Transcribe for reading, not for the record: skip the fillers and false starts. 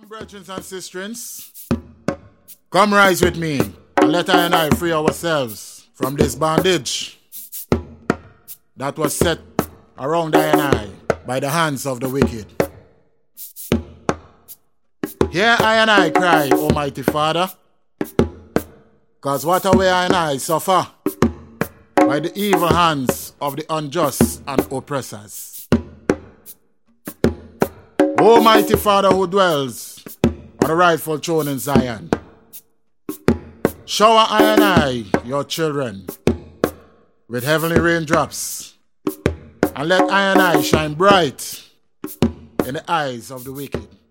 Come, brethren and sisters, come rise with me, and let I and I free ourselves from this bondage that was set around I and I by the hands of the wicked. Hear I and I cry, Almighty Father, cause what a way I and I suffer by the evil hands of the unjust and oppressors. Almighty Father who dwells on the rightful throne in Zion, shower I and I, your children, with heavenly raindrops, and let I and I shine bright in the eyes of the wicked.